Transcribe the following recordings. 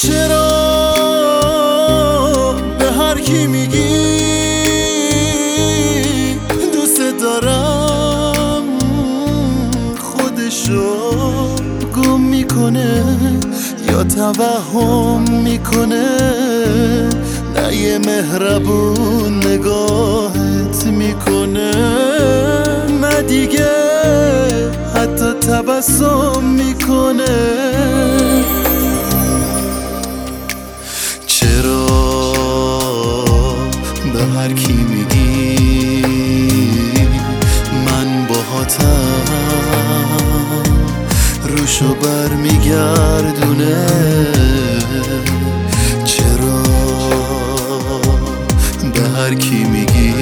چرا به هر کی میگی دوست دارم خودشو گم میکنه یا توهم میکنه؟ نه یه مهربون نگاهت میکنه، نه دیگه حتی تبسم میکنه. چرا به هر کی میگی من باهاتم روشو برمیگردونه؟ چرا به هر کی میگی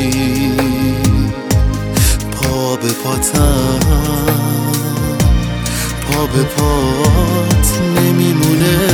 پا به پاتم، پا به پات نمیمونه؟